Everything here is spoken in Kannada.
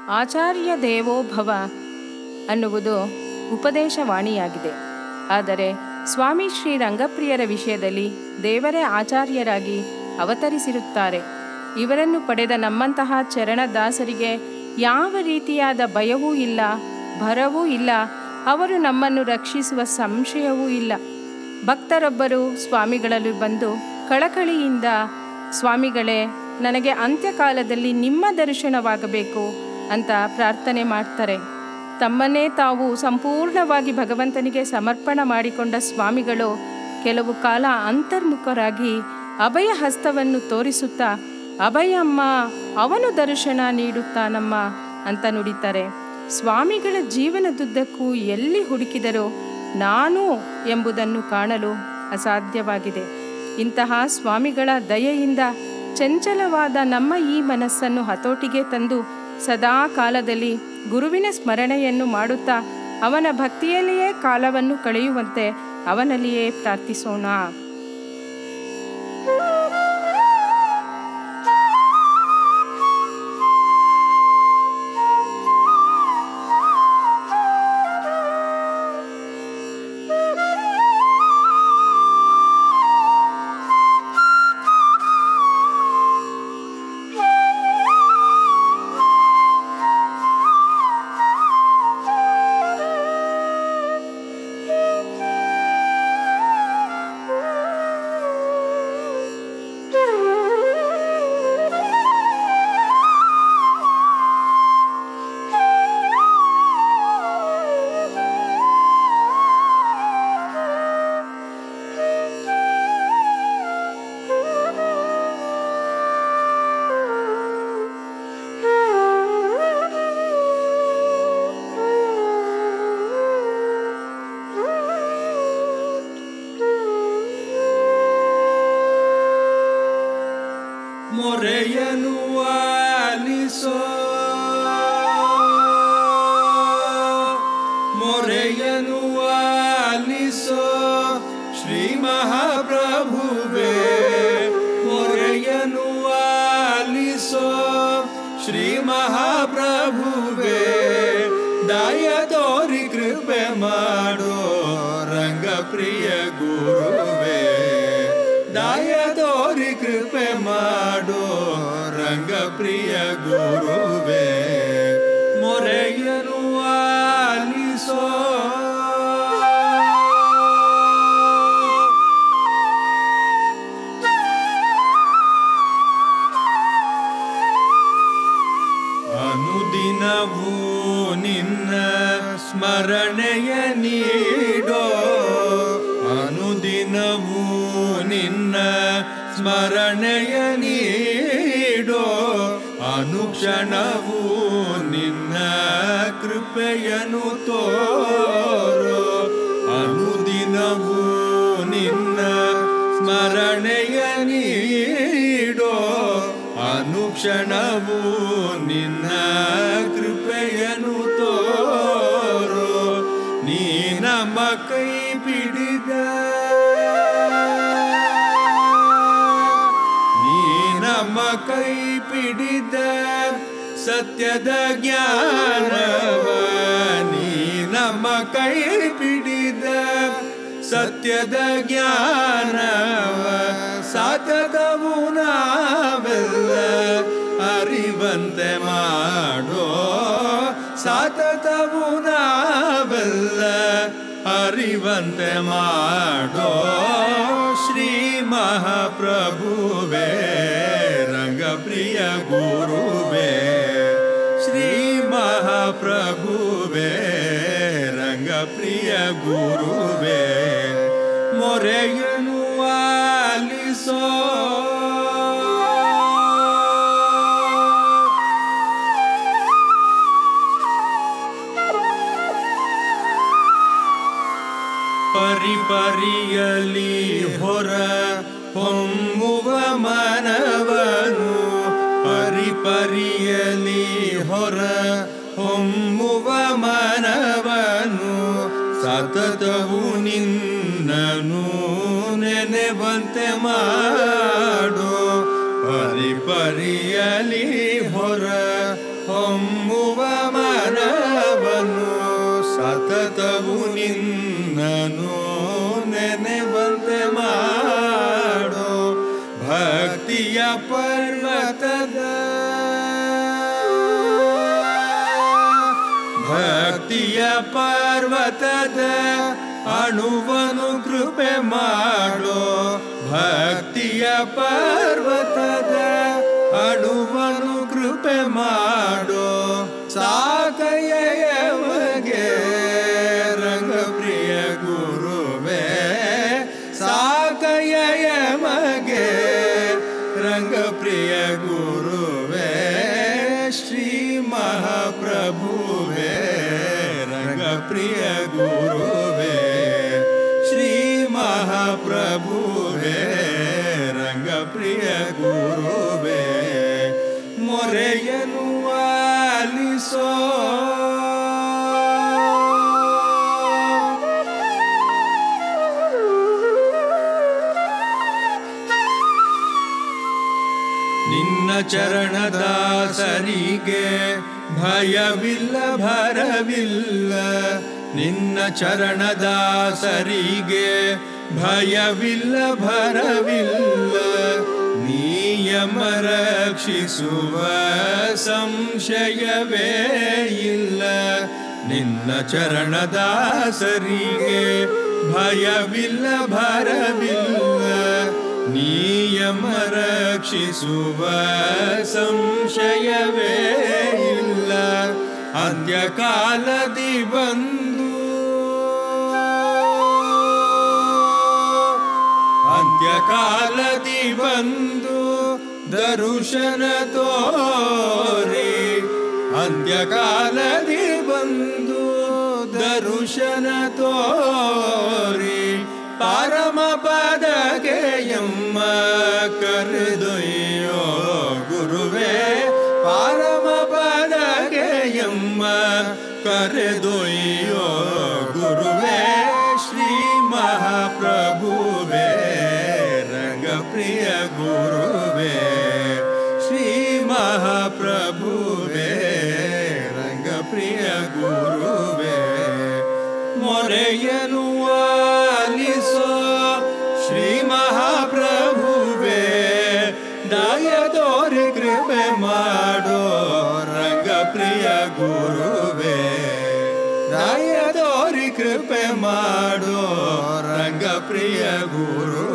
ಆಚಾರ್ಯ ದೇವೋ ಭವ ಅನ್ನುವುದು ಉಪದೇಶವಾಣಿಯಾಗಿದೆ. ಆದರೆ ಸ್ವಾಮಿ ಶ್ರೀ ರಂಗಪ್ರಿಯರ ವಿಷಯದಲ್ಲಿ ದೇವರೇ ಆಚಾರ್ಯರಾಗಿ ಅವತರಿಸಿರುತ್ತಾರೆ. ಇವರನ್ನು ಪಡೆದ ನಮ್ಮಂತಹ ಚರಣದಾಸರಿಗೆ ಯಾವ ರೀತಿಯಾದ ಭಯವೂ ಇಲ್ಲ, ಭರವೂ ಇಲ್ಲ. ಅವರು ನಮ್ಮನ್ನು ರಕ್ಷಿಸುವ ಸಂಶಯವೂ ಇಲ್ಲ. ಭಕ್ತರೊಬ್ಬರು ಸ್ವಾಮಿಗಳಲ್ಲಿ ಬಂದು ಕಳಕಳಿಯಿಂದ, ಸ್ವಾಮಿಗಳೇ, ನನಗೆ ಅಂತ್ಯಕಾಲದಲ್ಲಿ ನಿಮ್ಮ ದರ್ಶನವಾಗಬೇಕು ಅಂತ ಪ್ರಾರ್ಥನೆ ಮಾಡ್ತಾರೆ. ತಮ್ಮನ್ನೇ ತಾವು ಸಂಪೂರ್ಣವಾಗಿ ಭಗವಂತನಿಗೆ ಸಮರ್ಪಣ ಮಾಡಿಕೊಂಡ ಸ್ವಾಮಿಗಳು ಕೆಲವು ಕಾಲ ಅಂತರ್ಮುಖರಾಗಿ ಅಭಯ ಹಸ್ತವನ್ನು ತೋರಿಸುತ್ತಾ, ಅಭಯಮ್ಮ, ಅವನು ದರ್ಶನ ನೀಡುತ್ತಾನಮ್ಮ ಅಂತ ನುಡಿತಾರೆ. ಸ್ವಾಮಿಗಳ ಜೀವನದುದ್ದಕ್ಕೂ ಎಲ್ಲಿ ಹುಡುಕಿದರೋ ನಾನು ಎಂಬುದನ್ನು ಕಾಣಲು ಅಸಾಧ್ಯವಾಗಿದೆ. ಇಂತಹ ಸ್ವಾಮಿಗಳ ದಯೆಯಿಂದ ಚಂಚಲವಾದ ನಮ್ಮ ಈ ಮನಸ್ಸನ್ನು ಹತೋಟಿಗೆ ತಂದು ಸದಾ ಕಾಲದಲ್ಲಿ ಗುರುವಿನ ಸ್ಮರಣೆಯನ್ನು ಮಾಡುತ್ತಾ ಅವನ ಭಕ್ತಿಯಲ್ಲಿಯೇ ಕಾಲವನ್ನು ಕಳೆಯುವಂತೆ ಅವನಲ್ಲಿಯೇ ಪ್ರಾರ್ಥಿಸೋಣ. ಮೊರೆಯನು ಆಲಿಸೋ, ಮೊರೆಯನು ಆಲಿಸೋ ಶ್ರೀ ಮಹಾಪ್ರಭುವೇ, ಮೊರೆಯನು ಆಲಿಸೋ ಶ್ರೀ ಮಹಾಪ್ರಭುವೇ, ದಯ ತೋರಿ ಕೃಪೆ ಮಾಡೋ ರಂಗಪ್ರಿಯ ಗುರುವೇ, ದಯ ತೋರಿ ಕೃಪೆ ಮಾಡೋ ರಂಗಪ್ರಿಯ ಗುರುವೇ, ಮೊರೆಯನು ಆಲಿಸೋ. ಅನುದಿನವೂ ನಿನ್ನ ಸ್ಮರಣೆಯ ನೀಡೋ, ಅನುದಿನವೂ ನಿನ್ನ ಸ್ಮರಣೆಯ ನೀಡೋ, ಅನುಕ್ಷಣವೂ ನಿನ್ನ ಕೃಪೆಯನ್ನು ತೋರೋ, ಅನುದಿನವೂ ನಿನ್ನ ಸ್ಮರಣೆಯ ನೀಡೋ, ಅನುಕ್ಷಣವೂ ನಿನ್ನ ಕೃಪೆಯನ್ನು ತೋರೋ, ನೀ ನಮ್ಮ ಕೈ ಪಿಡಿದ, ನೀ ನಮ್ಮ ಕೈ ಪಿಡಿದ ಸತ್ಯದ ಜ್ಞಾನವ, ನೀ ನಮ್ಮ ಕೈ ಪಿಡಿದ ಸತ್ಯದ ಜ್ಞಾನವ, ಸತತವು ನಾವೆಲ್ಲ ಅರಿವಂತೆ ಮಾಡೋ, ಸತತವು ನಾವೆಲ್ಲ ಅರಿವಂತೆ ಮಾಡೋ, ಶ್ರೀ ಮಹಾಪ್ರಭುವೇ ರಂಗಪ್ರಿಯ ಗುರುವೇ, ಶ್ರೀ ಮಹಾಪ್ರಭುವೇ ರಂಗಪ್ರಿಯ ಗುರುವೇ, ಮೊರೆಯನು ಆಲಿಸೋ. ಪರಿಪರಿಯಲಿ ಹೊರ ಹೊಮ್ಮುವ ಮನವನು, ಪರಿಪರಿಯಲಿ ಹೊರ ಹೊಮ್ಮುವ ಮನವನು, ಸತತವು ನಿನ್ನನು ನೆನೆವಂತೆ ಮಾಡೋ, ಪರಿಪರಿಯಲಿ ಹೊರ ಹೊಮ್ಮುವ ಮನವನ್ನು ಸತತವು ನಿನ್ನನು ನೆನೆವಂತೆ ಮಾಡೋ ಭಕ್ತಿಯ ಪರ್ವತದ ಅಣುವನು ಕೃಪೆ ಮಾಡೋ ಭಕ್ತಿಯ ಪರ್ವತದ ಅಣುವನು ಕೃಪೆ ಮಾಡೋ ಸಾಕಯ್ಯಮಗೆ ರಂಗಪ್ರಿಯ ಗುರುವೇ ಸಾಕಯ್ಯಮಗೆ ರಂಗಪ್ರಿಯ ಗುರುವೇ ಶ್ರೀ ಮಹಾಪ್ರಭುವೇ ರಂಗಪ್ರಿಯ ಗುರುವೇ ಶ್ರೀ ಮಹಾಪ್ರಭುವೇ ರಂಗಪ್ರಿಯ ಗುರುವೇ ಮೊರೆಯನು ಆಲಿಸೋ ನಿನ್ನ ಚರಣದಾಸರಿಗೆ ಭಯವಿಲ್ಲ ಭರವಿಲ್ಲ ನಿನ್ನ ಚರಣದಾಸರಿಗೆ ಭಯವಿಲ್ಲ ಭರವಿಲ್ಲ ನಿಯಮ ರಕ್ಷಿಸುವ ಸಂಶಯವೇ ಇಲ್ಲ ನಿನ್ನ ಚರಣದಾಸರಿಗೆ ಭಯವಿಲ್ಲ ಭರವಿಲ್ಲ ನಿಯಮ ರಕ್ಷಿಸುವ ಸಂಶಯವೇ ಇಲ್ಲ ಅಂತ್ಯಕಾಲದಿ ಬಂದು ಅಂತ್ಯಕಾಲದಿ ಬಂದು ದರುಶನ ತೋರಿ ಅಂತ್ಯಕಾಲದಿ ಬಂದು ದರುಶನ ತೋರಿ ಪರಮ ಪದಗೆ ಎಮ್ಮ ಕರೆದೊಯ್ಯೋ ಗುರುವೇ ಪರಮ ಪದಗೆ ಎಮ್ಮ ಕರೆದೊಯ್ಯೋ ಗುರುವೇ ಶ್ರೀ ಮಹಾಪ್ರಭುವೇ ರಂಗಪ್ರಿಯ ಗುರುವೇ ಶ್ರೀ ಮಹಾಪ್ರಭುವೇ ರಂಗಪ್ರಿಯ ಗುರುವೇ ಮೊರೆಯನು ಆಲಿಸೋ ಶ್ರೀ ಮಹಾಪ್ರಭುವೇ ದಯದೋರಿ ಕೃಪೆ ಮಾಡೋ ರಂಗಪ್ರಿಯ ಗುರುವೇ ದಯದೋರಿ ಕೃಪೆ ಮಾಡೋ ರಂಗಪ್ರಿಯ ಗುರು